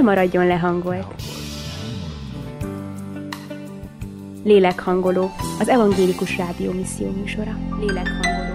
maradjon lehangolt. Lélekhangoló, az Evangélikus Rádió misszió műsora. Lélekhangoló.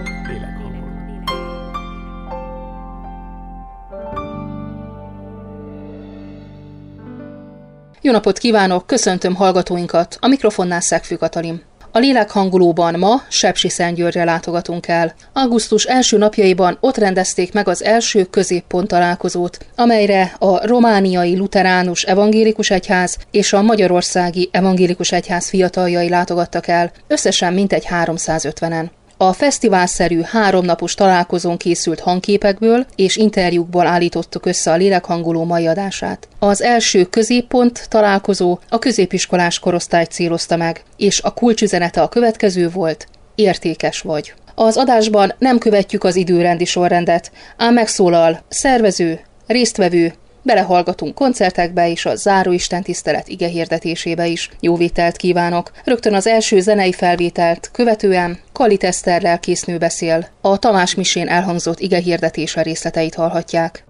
Jó napot kívánok, köszöntöm hallgatóinkat, a mikrofonnál Szegfű Katalin. A Lélekhangolóban ma Sepsiszentgyörgyre látogatunk el. Augusztus első napjaiban ott rendezték meg az első középpont találkozót, amelyre a romániai luteránus evangélikus egyház és a magyarországi evangélikus egyház fiataljai látogattak el, összesen mintegy 350-en. A fesztiválszerű 3 napos találkozón készült hangképekből és interjúkból állítottuk össze a Lélekhangoló mai adását. Az első középpont találkozó a középiskolás korosztályt célozta meg, és a kulcsüzenete a következő volt: értékes vagy. Az adásban nem követjük az időrendi sorrendet, ám megszólal szervező, résztvevő, belehallgatunk koncertekbe és a záró istentisztelet igehirdetésébe is. Jó vételt kívánok! Rögtön az első zenei felvételt követően Kallit Eszter lelkésznő beszél. A Tamás misén elhangzott igehirdetése részleteit hallhatják.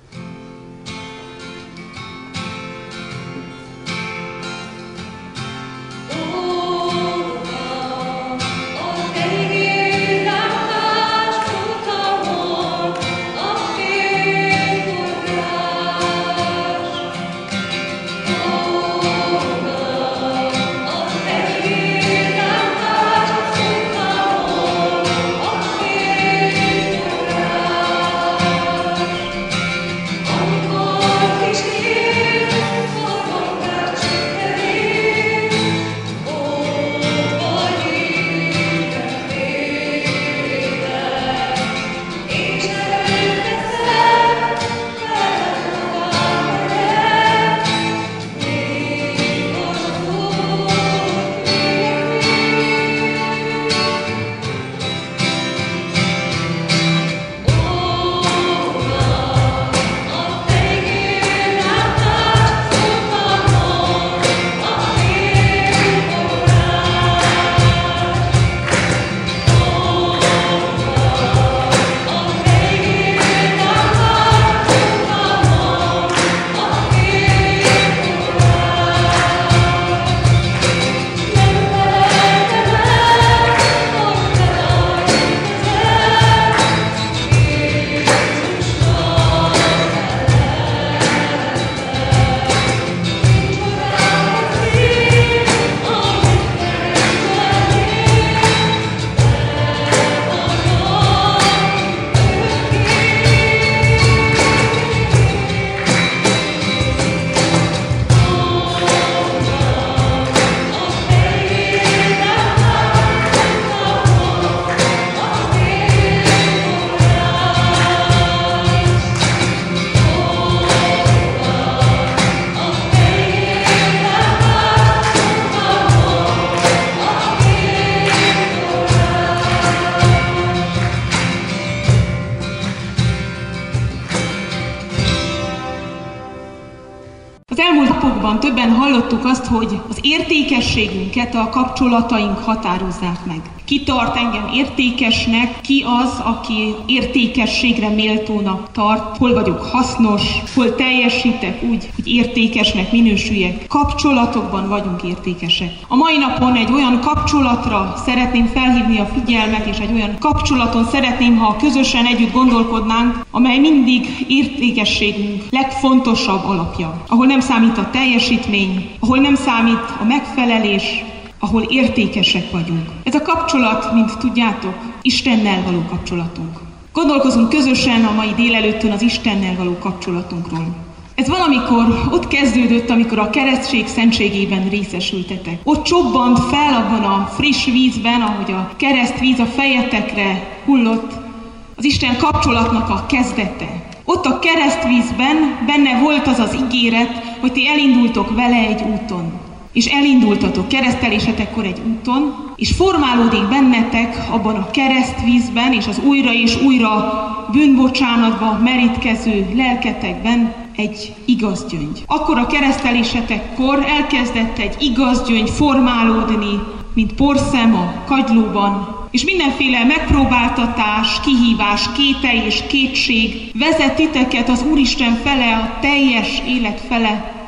Többen hallottuk azt, hogy az értékességünket a kapcsolataink határozzák meg. Ki tart engem értékesnek, ki az, aki értékességre méltónak tart, hol vagyok hasznos, hol teljesítek úgy, hogy értékesnek minősüljek. Kapcsolatokban vagyunk értékesek. A mai napon egy olyan kapcsolatra szeretném felhívni a figyelmet, és egy olyan kapcsolaton szeretném, ha közösen együtt gondolkodnánk, amely mindig értékességünk legfontosabb alapja. Ahol nem számít a teljesítmény, ahol nem számít a megfelelés, ahol értékesek vagyunk. Ez a kapcsolat, mint tudjátok, Istennel való kapcsolatunk. Gondolkozunk közösen a mai délelőttön az Istennel való kapcsolatunkról. Ez valamikor ott kezdődött, amikor a keresztség szentségében részesültetek. Ott csobbant fel abban a friss vízben, ahogy a keresztvíz a fejetekre hullott, az Isten kapcsolatnak a kezdete. Ott a keresztvízben benne volt az az ígéret, hogy ti elindultok vele egy úton. És elindultatok keresztelésetekkor egy úton, és formálódik bennetek abban a keresztvízben, és az újra és újra bűnbocsánatba merítkező lelketekben egy igaz gyöngy. Akkor a keresztelésetekkor elkezdett egy igaz gyöngy formálódni, mint porszem a kagylóban, és mindenféle megpróbáltatás, kihívás, kételj és kétség vezet titeket az Úristen fele, a teljes élet fele,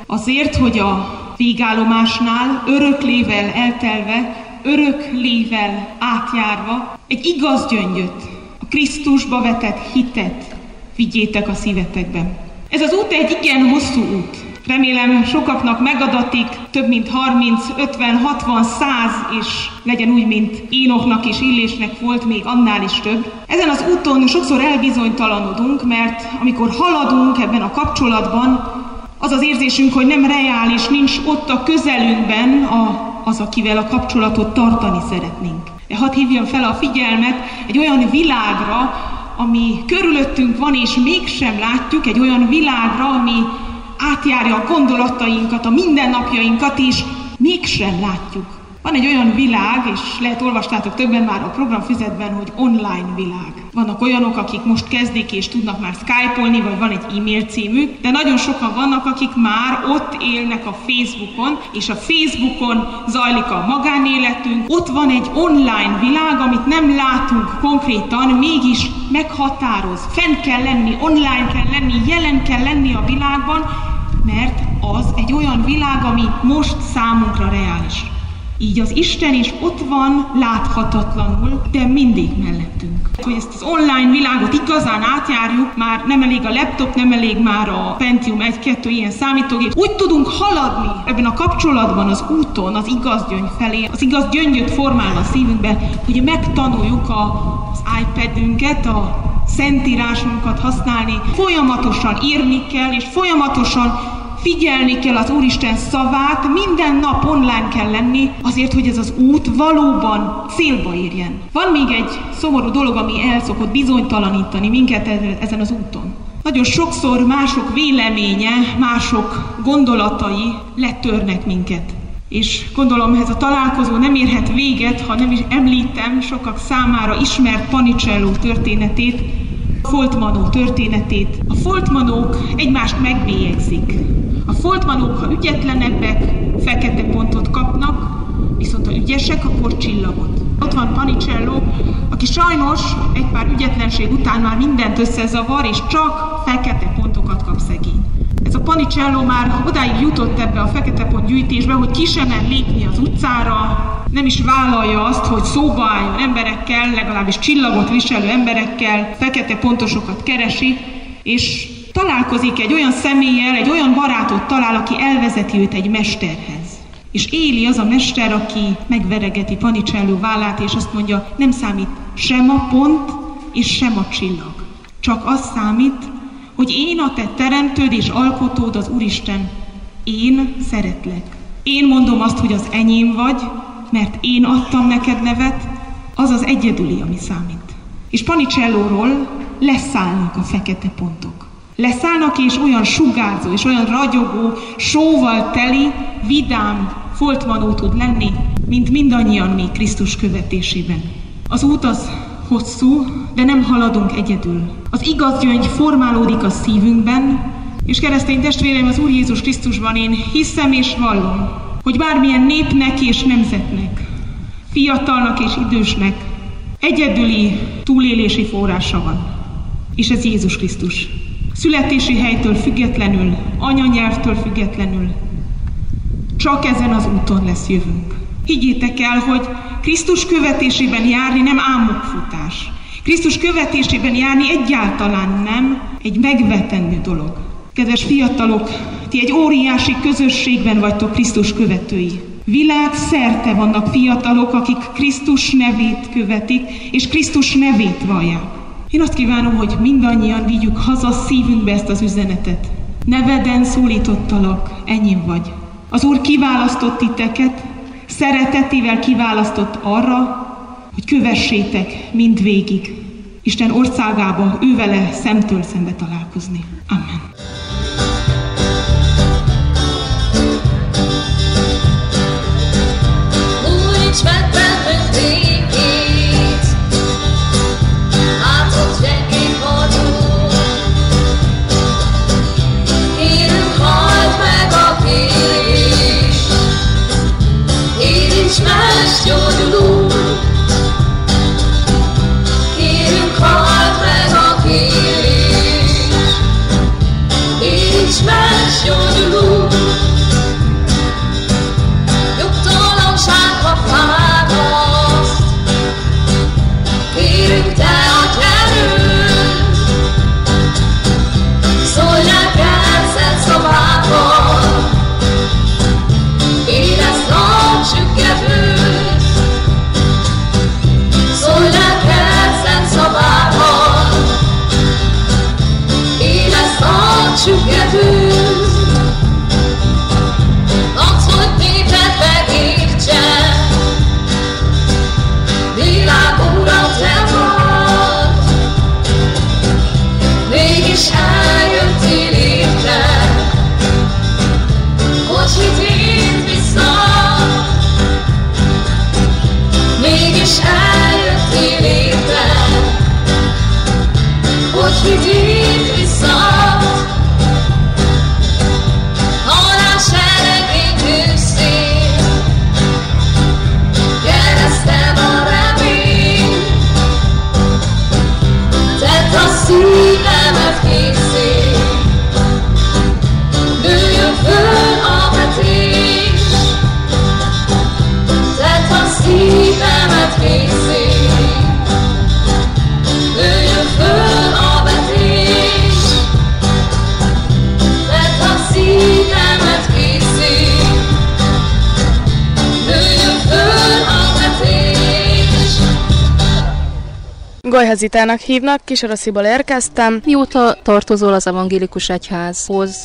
azért, hogy a végállomásnál öröklével eltelve, öröklével átjárva egy igaz gyöngyöt, a Krisztusba vetett hitet vigyétek a szívetekbe. Ez az út egy igen hosszú út. Remélem sokaknak megadatik, több mint 30, 50, 60, 100, és legyen úgy, mint Énoknak és Illésnek volt, még annál is több. Ezen az úton sokszor elbizonytalanodunk, mert amikor haladunk ebben a kapcsolatban, az az érzésünk, hogy nem reális, nincs ott a közelünkben az, akivel a kapcsolatot tartani szeretnénk. De hadd hívjam fel a figyelmet egy olyan világra, ami körülöttünk van, és mégsem látjuk, egy olyan világra, ami átjárja a gondolatainkat, a mindennapjainkat, és mégsem látjuk. Van egy olyan világ, és lehet olvastátok többen már a programfüzetben, hogy online világ. Vannak olyanok, akik most kezdik és tudnak már Skype-olni, vagy van egy e-mail címük, de nagyon sokan vannak, akik már ott élnek a Facebookon, és a Facebookon zajlik a magánéletünk. Ott van egy online világ, amit nem látunk konkrétan, mégis meghatároz. Fenn kell lenni, online kell lenni, jelen kell lenni a világban, mert az egy olyan világ, ami most számunkra reális. Így az Isten is ott van láthatatlanul, de mindig mellettünk. Hogy ezt az online világot igazán átjárjuk, már nem elég a laptop, nem elég már a Pentium 1-2 ilyen számítógép. Úgy tudunk haladni ebben a kapcsolatban, az úton, az igaz gyöngy felé, az igaz gyöngyöt formálva a szívünkbe, hogy megtanuljuk az iPad-ünket, a szentírásunkat használni. Folyamatosan írni kell, és folyamatosan figyelni kell az Úristen szavát, minden nap online kell lenni, azért, hogy ez az út valóban célba érjen. Van még egy szomorú dolog, ami el szokott bizonytalanítani minket ezen az úton. Nagyon sokszor mások véleménye, mások gondolatai letörnek minket. És gondolom, ez a találkozó nem érhet véget, ha nem is említem sokak számára ismert Panichello történetét, Foltmanó történetét. A foltmanók egymást megbélyegzik. A foltmanók, ha ügyetlenebbek, fekete pontot kapnak, viszont ha ügyesek, akkor csillagot. Ott van Panichello, aki sajnos egy pár ügyetlenség után már mindent összezavar, és csak fekete pontokat kap szegény. Ez a Panichello már odáig jutott ebbe a fekete pont gyűjtésbe, hogy ki sem mer lépni az utcára, nem is vállalja azt, hogy szóba álljon emberekkel, legalábbis csillagot viselő emberekkel, fekete pontosokat keresi, és találkozik egy olyan személlyel, egy olyan barátot talál, aki elvezeti őt egy mesterhez. És éli az a mester, aki megveregeti Panichello vállát, és azt mondja, nem számít sem a pont, és sem a csillag. Csak az számít, hogy én a te teremtőd és alkotód az Úristen. Én szeretlek. Én mondom azt, hogy az enyém vagy, mert én adtam neked nevet, az az egyedüli, ami számít. És Panicellóról leszállnak a fekete pontok. Leszállnak, és olyan sugárzó, és olyan ragyogó, sóval teli, vidám foltmanó tud lenni, mint mindannyian mi Krisztus követésében. Az út az hosszú, de nem haladunk egyedül. Az igaz gyöngy formálódik a szívünkben, és keresztény testvéreim, az Úr Jézus Krisztusban én hiszem és vallom, hogy bármilyen népnek és nemzetnek, fiatalnak és idősnek egyedüli túlélési forrása van. És ez Jézus Krisztus. Születési helytől függetlenül, anyanyelvtől függetlenül, csak ezen az úton lesz jövünk. Higgyétek el, hogy Krisztus követésében járni nem álmokfutás. Krisztus követésében járni egyáltalán nem egy megvetendő dolog. Kedves fiatalok, ti egy óriási közösségben vagytok Krisztus követői. Világszerte vannak fiatalok, akik Krisztus nevét követik, és Krisztus nevét vallják. Én azt kívánom, hogy mindannyian vigyük haza szívünkbe ezt az üzenetet. Neveden szólítottalak, enyém vagy. Az Úr kiválasztott titeket, szeretetével kiválasztott arra, hogy kövessétek mindvégig Isten országába, ővele szemtől szembe találkozni. Amen. Gyógyuló, kérünk, halld meg a kérés, Golyha hívnak, Kisarosziból érkeztem. Mióta tartozol az evangélikus egyházhoz?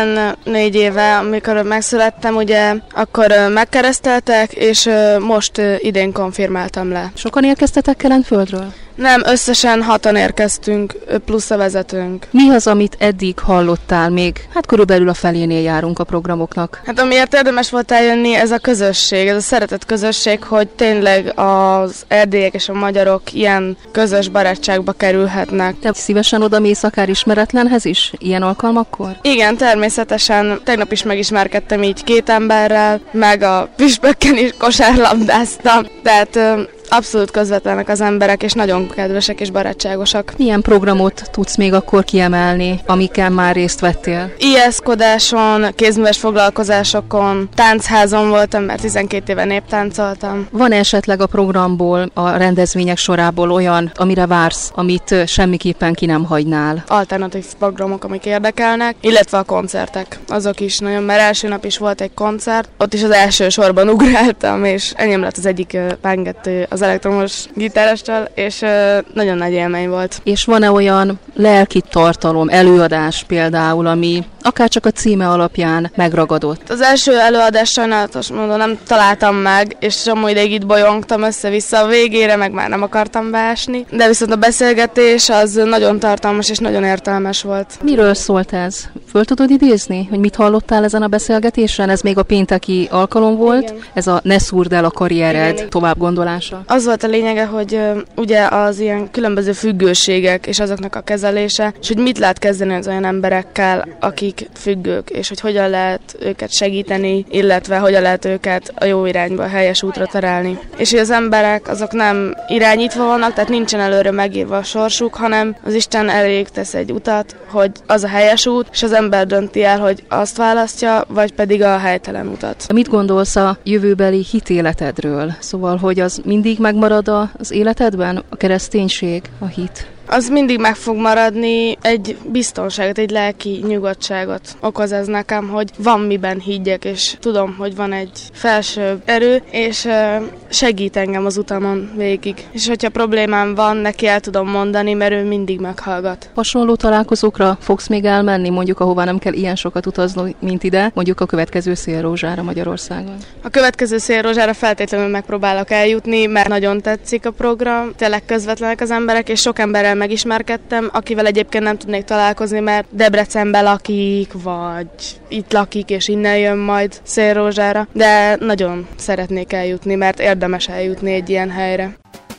14 éve, amikor megszülettem, ugye, akkor megkereszteltek, és most idén konfirmáltam le. Sokan érkeztetek Kelenföldről? Nem, összesen 6-an érkeztünk, plusz a vezetőnk. Mi az, amit eddig hallottál még? Hát körülbelül a felénél járunk a programoknak. Hát amiért érdemes volt eljönni, ez a közösség, ez a szeretett közösség, hogy tényleg az erdélyek és a magyarok ilyen közös barátságba kerülhetnek. Te szívesen odamész akár ismeretlenhez is, ilyen alkalmakkor? Igen, természetesen. Tegnap is megismerkedtem így 2 emberrel, meg a püspökkel is kosárlabdáztam. Tehát abszolút közvetlenek az emberek, és nagyon kedvesek és barátságosak. Milyen programot tudsz még akkor kiemelni, amikkel már részt vettél? Ijeszkodáson, kézműves foglalkozásokon, táncházon voltam, mert 12 éve néptáncoltam. Van esetleg a programból, a rendezvények sorából olyan, amire vársz, amit semmiképpen ki nem hagynál? Alternatív programok, amik érdekelnek, illetve a koncertek. Azok is nagyon, mert első nap is volt egy koncert, ott is az első sorban ugráltam, és enyém lett az egyik pengető az elektromos gitárossal, és nagyon nagy élmény volt. És van-e olyan lelki tartalom, előadás például, ami akár csak a címe alapján megragadott? Az első előadás sajnálatos módon nem találtam meg, és csomó ideig itt bolyongtam össze-vissza a végére, meg már nem akartam beesni. De viszont a beszélgetés az nagyon tartalmas és nagyon értelmes volt. Miről szólt ez? Föl tudod idézni, hogy mit hallottál ezen a beszélgetésen? Ez még a pénteki alkalom volt, igen. Ez a ne szúrd el a karriered tovább gondolása. Az volt a lényege, hogy ugye az ilyen különböző függőségek és azoknak a kezelése, és hogy mit lehet kezdeni az olyan emberekkel, akik függők, és hogy hogyan lehet őket segíteni, illetve hogyan lehet őket a jó irányba, a helyes útra terelni. És hogy az emberek azok nem irányítva vannak, tehát nincsen előre megírva a sorsuk, hanem az Isten elég tesz egy utat, hogy az a helyes út, és az ember dönti el, hogy azt választja, vagy pedig a helytelen utat. Mit gondolsz a jövőbeli hitéletedről? Szóval, hogy az mindig megmarad az életedben? A kereszténység, a hit? Az mindig meg fog maradni, egy biztonságot, egy lelki nyugodtságot okoz ez nekem, hogy van miben higgyek, és tudom, hogy van egy felsőbb erő, és segít engem az utamon végig. És hogyha problémám van, neki el tudom mondani, mert ő mindig meghallgat. Hasonló találkozókra fogsz még elmenni, mondjuk ahova nem kell ilyen sokat utazni, mint ide, mondjuk a következő Szélrózsára Magyarországon? A következő Szélrózsára feltétlenül megpróbálok eljutni, mert nagyon tetszik a program, tényleg közvetlenek az emberek, és sok emberrel megismerkedtem, akivel egyébként nem tudnék találkozni, mert Debrecenben lakik, vagy itt lakik, és innen jön majd Szélrózsára, de nagyon szeretnék eljutni, mert érdemes eljutni egy ilyen helyre.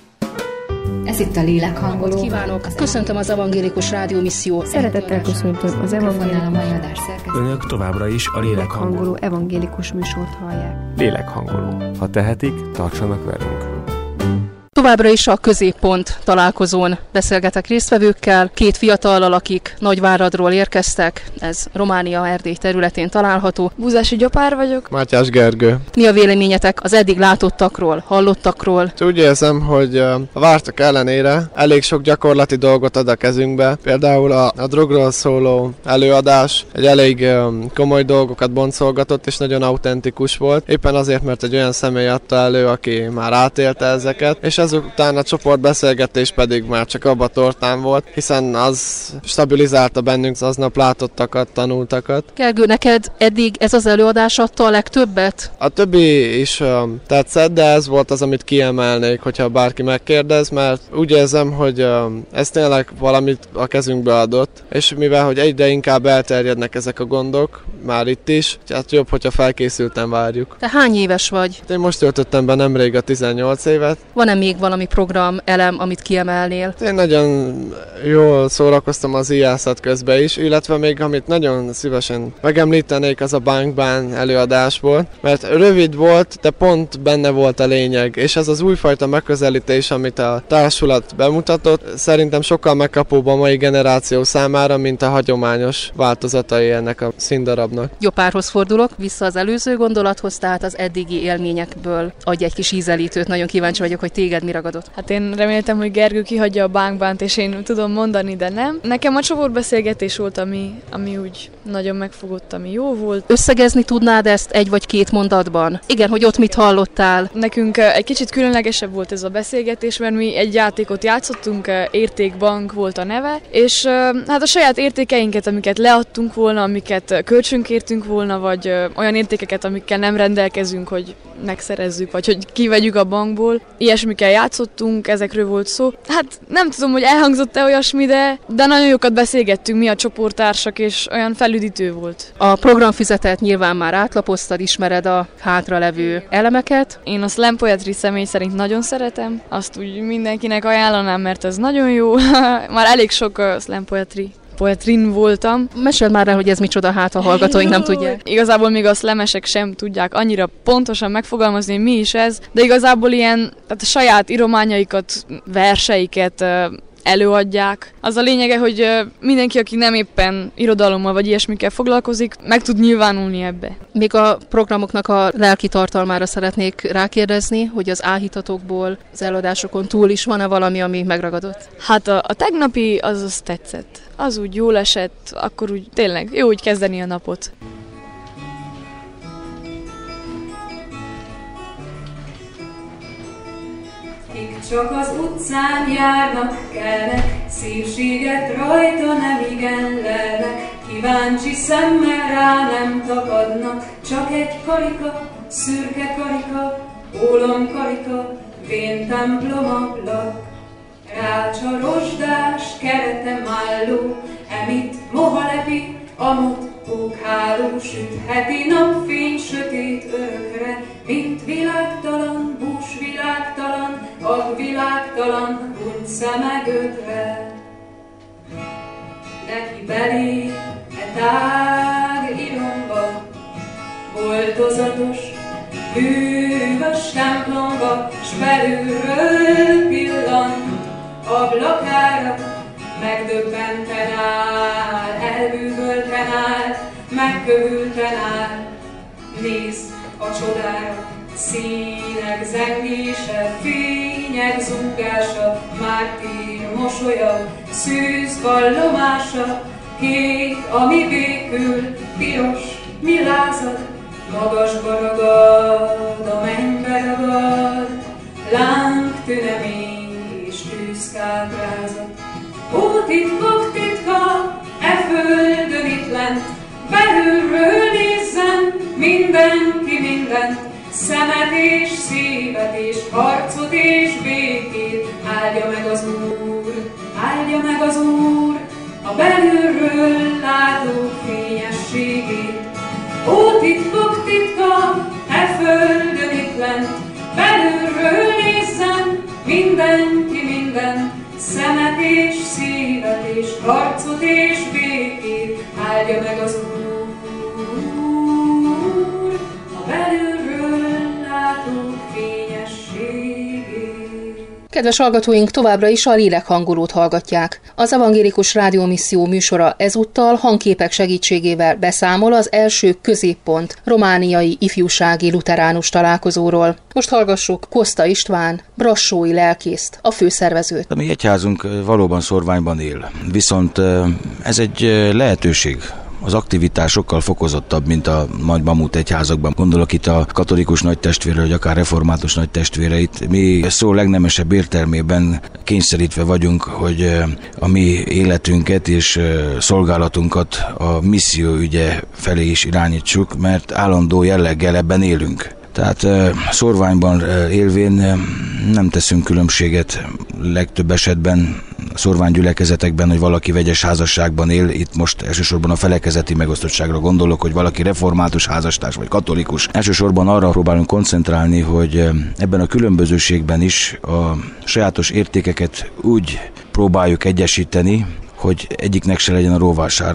Ez itt a Lélekhangoló. Kívánok! Köszöntöm az Evangélikus Rádió Misszió. Szeretettel köszöntöm az Evangélikus Önök továbbra is a Lélekhangoló evangélikus műsort hallják. Lélekhangoló. Ha tehetik, tartsanak velünk. Továbbra is a Középpont találkozón beszélgetek résztvevőkkel, 2 fiatallal, akik Nagyváradról érkeztek, ez Románia Erdély területén található. Búzási Gyopár vagyok. Mátyás Gergő. Mi a véleményetek az eddig látottakról, hallottakról? Úgy érzem, hogy a vártak ellenére elég sok gyakorlati dolgot ad a kezünkbe. Például a drogról szóló előadás egy elég komoly dolgokat boncolgatott, és nagyon autentikus volt. Éppen azért, mert egy olyan személy adta elő, aki már átélte ezeket, és ezután a csoportbeszélgetés pedig már csak abba tortán volt, hiszen az stabilizálta bennünk az aznap látottakat, tanultakat. Gergő, neked eddig ez az előadás adta a legtöbbet? A többi is tetszett, de ez volt az, amit kiemelnék, hogyha bárki megkérdez, mert úgy érzem, hogy ez tényleg valamit a kezünkbe adott, és mivel, hogy egyre inkább elterjednek ezek a gondok, már itt is, hát jobb, hogyha felkészülten várjuk. Te hány éves vagy? Én most töltöttem be nemrég a 18 évet. Van-e még valami program, elem, amit kiemelnél? Én nagyon jól szórakoztam az ijászat közben is, illetve még amit nagyon szívesen megemlítenék, az a Bankbán előadás volt, mert rövid volt, de pont benne volt a lényeg, és ez az újfajta megközelítés, amit a társulat bemutatott, szerintem sokkal megkapóbb a mai generáció számára, mint a hagyományos változatai ennek a színdarabnak. Gyopárhoz fordulok, vissza az előző gondolathoz, tehát az eddigi élményekből adj egy kis ízelítőt, nagyon kíváncsi vagyok, hogy téged mi ragadott? Hát én reméltem, hogy Gergő kihagyja a bánkbánt, és én tudom mondani, de nem. Nekem a csoportbeszélgetés volt, ami úgy nagyon megfogott, ami jó volt. Összegezni tudnád ezt egy vagy két mondatban? Igen, hogy ott mit hallottál? Nekünk egy kicsit különlegesebb volt ez a beszélgetés, mert mi egy játékot játszottunk, Értékbank volt a neve, és hát a saját értékeinket, amiket leadtunk volna, amiket kölcsönkértünk volna, vagy olyan értékeket, amikkel nem rendelkezünk, hogy megszerezzük, vagy hogy kivegyük a bankból. Ilyesmikkel játszottunk, ezekről volt szó. Hát nem tudom, hogy elhangzott-e olyasmi, de nagyon jókat beszélgettünk mi a csoporttársak, és olyan felüdítő volt. A programfüzetet nyilván már átlapoztad, ismered a hátralevő elemeket. Én a slam poetry személy szerint nagyon szeretem, azt úgy mindenkinek ajánlanám, mert ez nagyon jó. Már elég sok slam poetrin voltam. Meséld már el, hogy ez micsoda, hát a hallgatóink nem tudják. Igazából még a slamesek sem tudják annyira pontosan megfogalmazni, mi is ez, de igazából ilyen, tehát a saját írományaikat, verseiket előadják. Az a lényege, hogy mindenki, aki nem éppen irodalommal vagy ilyesmikkel foglalkozik, meg tud nyilvánulni ebbe. Még a programoknak a lelki tartalmára szeretnék rákérdezni, hogy az áhítatokból, az előadásokon túl is van-e valami, ami megragadott? Hát a tegnapi az tetszett. Az úgy jól esett, akkor úgy tényleg jó úgy kezdeni a napot. Csak az utcán járnak, kelnek, szívséget rajta nem igen lelnek, kíváncsi szemmel rá nem takadnak, csak egy karika, szürke karika, ólom karika, vén templom ablak. Rácsa rozsdás, keretem álló, emit moha lepi, amut pókháló, sütheti napfény sötét örökre, mint világtalan, bús világtalan, agvilágtalan, huny szemegödre. Neki belé e tág iromba, boltozatos, bűvös templomba, s belülről pillant, ablakára megdöbbenten áll, elbűvölten áll, megkövülten áll. Nézd a csodára, színek zengése, fények zúgása, mártír mosolya, szűz vallomása, kék, ami békül, piros, mi lázad, magasba ragad, a mennybe ragad, láng tünemény és tűzkáprázat. Ó, titkok titka, e földön itt lent, belülről nézzen mindenki mindent, szemet és szívet és harcot és békét, áldja meg az Úr, áldja meg az Úr, a belülről látó fényességét. Ó, titkok titka, e földön itt lent, belülről nézzen mindenki mindent, szemet és szívet és harcot és békét, áldja meg az Úr, a belülről látó fényességét. Kedves hallgatóink, továbbra is a Lélekhangolót hallgatják. Az Evangélikus Rádiómisszió műsora ezúttal hangképek segítségével beszámol az első középpont romániai ifjúsági luteránus találkozóról. Most hallgassuk Koszta István, brassói lelkészt, a főszervezőt. A mi egyházunk valóban szórványban él, viszont ez egy lehetőség. Az aktivitás sokkal fokozottabb, mint a nagy mamut egyházakban. Gondolok itt a katolikus nagytestvére, vagy akár református nagytestvéreit. Mi szó legnemesebb értelmében kényszerítve vagyunk, hogy a mi életünket és szolgálatunkat a misszió ügye felé is irányítsuk, mert állandó jelleggel ebben élünk. Tehát szórványban élvén nem teszünk különbséget legtöbb esetben szórványgyülekezetekben, hogy valaki vegyes házasságban él. Itt most elsősorban a felekezeti megosztottságra gondolok, hogy valaki református házastárs vagy katolikus. Elsősorban arra próbálunk koncentrálni, hogy ebben a különbözőségben is a sajátos értékeket úgy próbáljuk egyesíteni, hogy egyiknek se legyen a róvására,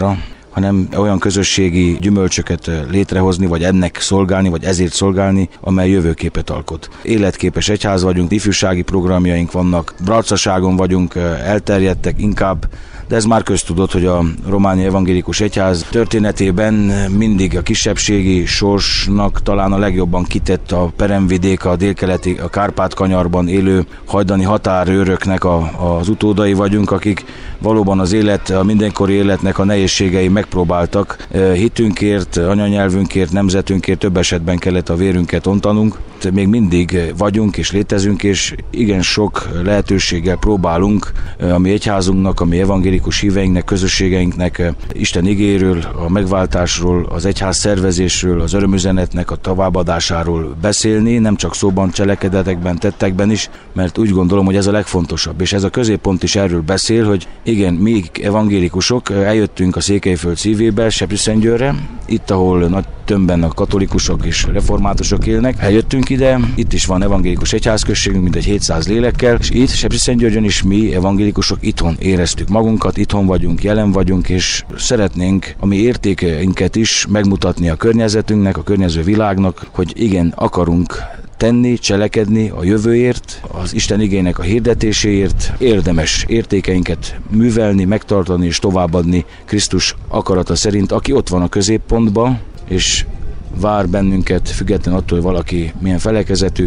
hanem olyan közösségi gyümölcsöket létrehozni, vagy ennek szolgálni, vagy ezért szolgálni, amely jövőképet alkot. Életképes egyház vagyunk, ifjúsági programjaink vannak, bracaságon vagyunk, elterjedtek inkább, de ez már köztudott, hogy a romániai evangélikus egyház történetében mindig a kisebbségi sorsnak talán a legjobban kitett a peremvidék, a délkeleti, a Kárpát-kanyarban élő hajdani határőröknek az utódai vagyunk, akik valóban az élet, a mindenkori életnek a nehézségei megpróbáltak. Hitünkért, anyanyelvünkért, nemzetünkért több esetben kellett a vérünket ontanunk. Még mindig vagyunk és létezünk, és igen sok lehetőséggel próbálunk a mi egyházunknak, a mi evangélikus híveinknek, közösségeinknek Isten igéről, a megváltásról, az egyház szervezésről, az örömüzenetnek a továbbadásáról beszélni, nem csak szóban, cselekedetekben, tettekben is, mert úgy gondolom, hogy ez a legfontosabb. És ez a középpont is erről beszél, hogy igen, mi evangélikusok eljöttünk a Székelyföld szívébe, Sepsiszentgyőrre, itt, ahol nagy tömbben a katolikusok és reformátusok élnek, eljöttünk ide, itt is van evangélikus egyházközségünk, mintegy 700 lélekkel, és itt Sepsiszentgyörgyön is mi evangélikusok itthon éreztük magunkat, itthon vagyunk, jelen vagyunk, és szeretnénk a mi értékeinket is megmutatni a környezetünknek, a környező világnak, hogy igen, akarunk tenni, cselekedni a jövőért, az Isten igének a hirdetéséért, érdemes értékeinket művelni, megtartani és továbbadni Krisztus akarata szerint, aki ott van a középpontban, és vár bennünket, független attól, hogy valaki milyen felekezetű,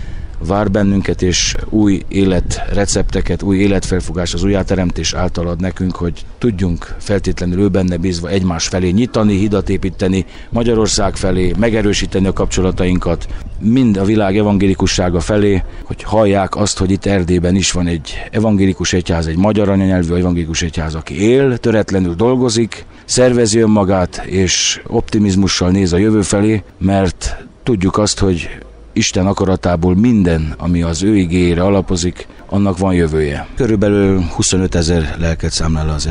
vár bennünket, és új életrecepteket, új életfelfogás az újjáteremtés által ad nekünk, hogy tudjunk feltétlenül ő benne bízva egymás felé nyitani, hidat építeni, Magyarország felé, megerősíteni a kapcsolatainkat, mind a világ evangélikussága felé, hogy hallják azt, hogy itt Erdélyben is van egy evangélikus egyház, egy magyar anyanyelvű evangélikus egyház, aki él, töretlenül dolgozik, szervezi önmagát, és optimizmussal néz a jövő felé, mert tudjuk azt, hogy Isten akaratából minden, ami az ő igéjére alapozik, annak van jövője. Körülbelül 25 000 lelket számlál az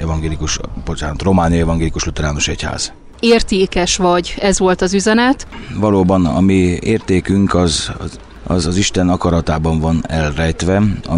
romániai evangélikus luteránus egyház. Értékes vagy, ez volt az üzenet? Valóban a mi értékünk az Isten akaratában van elrejtve,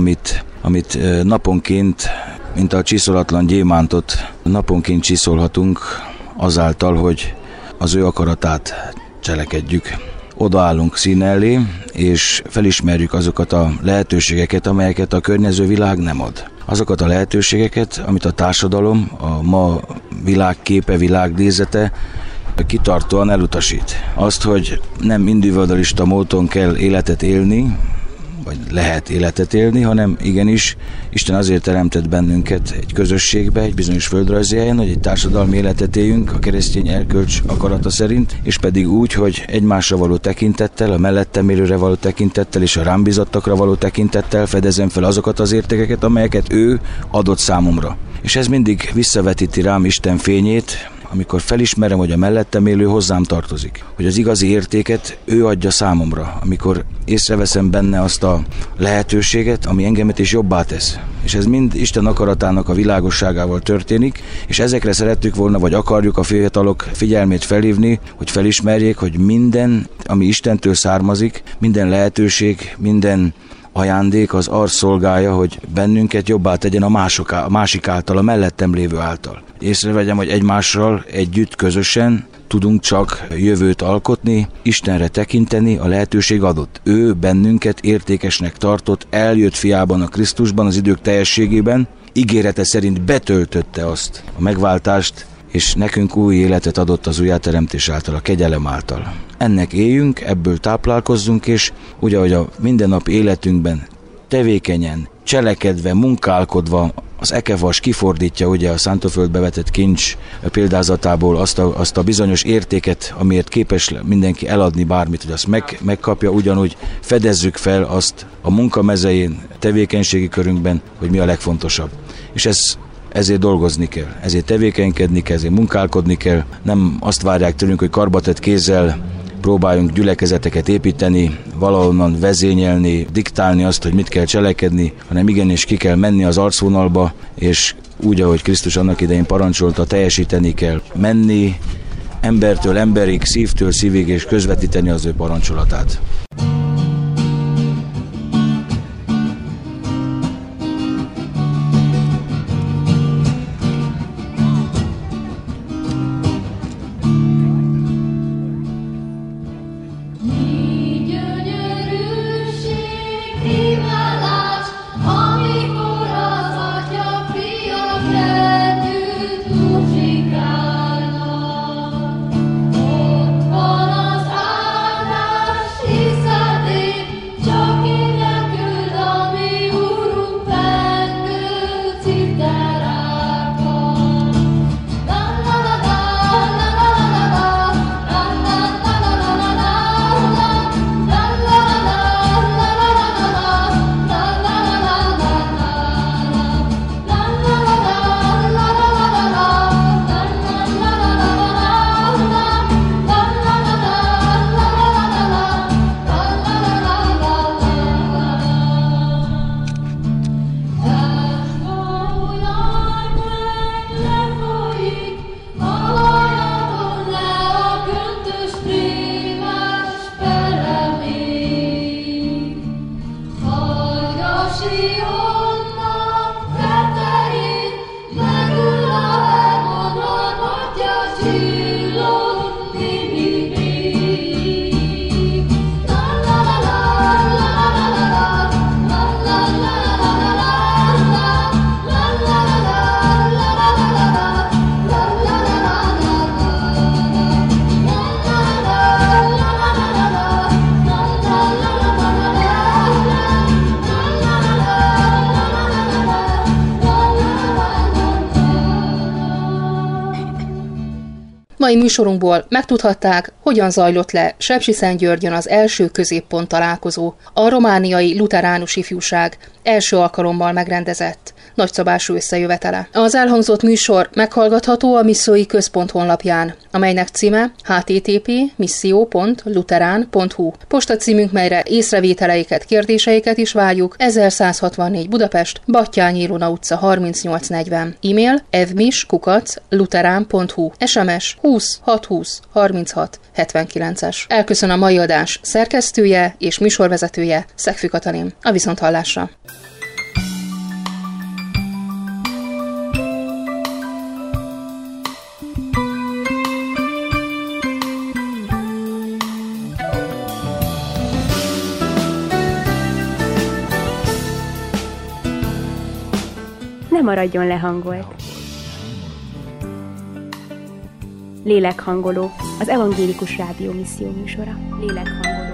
amit naponként, mint a csiszolatlan gyémántot naponként csiszolhatunk azáltal, hogy az ő akaratát cselekedjük. Odaállunk színe elé, és felismerjük azokat a lehetőségeket, amelyeket a környező világ nem ad. Azokat a lehetőségeket, amit a társadalom, a ma világképe, világnézete kitartóan elutasít. Azt, hogy nem individualista módon kell életet élni, vagy lehet életet élni, hanem igenis Isten azért teremtett bennünket egy közösségbe, egy bizonyos földrajzi helyen, hogy egy társadalmi életet éljünk a keresztény erkölcs akarata szerint, és pedig úgy, hogy egymásra való tekintettel, a mellettem élőre való tekintettel és a rám bízottakra való tekintettel fedezem fel azokat az értékeket, amelyeket ő adott számomra. És ez mindig visszavetíti rám Isten fényét, amikor felismerem, hogy a mellettem élő hozzám tartozik. Hogy az igazi értéket ő adja számomra, amikor észreveszem benne azt a lehetőséget, ami engemet is jobbá tesz. És ez mind Isten akaratának a világosságával történik, és ezekre szerettük volna, vagy akarjuk a fiatalok figyelmét felhívni, hogy felismerjék, hogy minden, ami Istentől származik, minden lehetőség, minden ajándék az arra szolgálja, hogy bennünket jobbá tegyen a másik által, a mellettem lévő által. Észrevegyem, hogy egymással együtt, közösen tudunk csak jövőt alkotni, Istenre tekinteni, a lehetőség adott. Ő bennünket értékesnek tartott, eljött fiában a Krisztusban, az idők teljességében, ígérete szerint betöltötte azt a megváltást, és nekünk új életet adott az újjáteremtés által, a kegyelem által. Ennek éljünk, ebből táplálkozzunk, és úgy, ahogy a mindennapi életünkben tevékenyen, cselekedve, munkálkodva, az ekevas kifordítja ugye a szántóföldbe vetett kincs példázatából azt a bizonyos értéket, amiért képes mindenki eladni bármit, hogy azt megkapja, ugyanúgy fedezzük fel azt a munkamezején, tevékenységi körünkben, hogy mi a legfontosabb. És ezért dolgozni kell, ezért tevékenykedni kell, ezért munkálkodni kell. Nem azt várják tőlünk, hogy karbatett kézzel próbáljunk gyülekezeteket építeni, valahonnan vezényelni, diktálni azt, hogy mit kell cselekedni, hanem igenis ki kell menni az arcvonalba, és úgy, ahogy Krisztus annak idején parancsolta, teljesíteni kell. Menni embertől emberig, szívtől szívig, és közvetíteni az ő parancsolatát. Mai műsorunkból megtudhatták, hogyan zajlott le Sepsiszentgyörgyön az első középpont találkozó, a romániai luteránus ifjúság első alkalommal megrendezett nagyszabású összejövetele. Az elhangzott műsor meghallgatható a Missziói Központ honlapján, amelynek címe http://missio.luterán.hu. Postacímünk, melyre észrevételeiket, kérdéseiket is várjuk, 1164 Budapest, Batthyány Ilona utca 3840. E-mail evmis@luterán.hu. SMS 20 620 36 79-es. Elköszön a mai adás szerkesztője és műsorvezetője, Szegfű Katalin. A viszonthallásra. Ne maradjon lehangolt. Lélekhangoló, az evangélikus rádió misszió műsora. Lélekhangoló.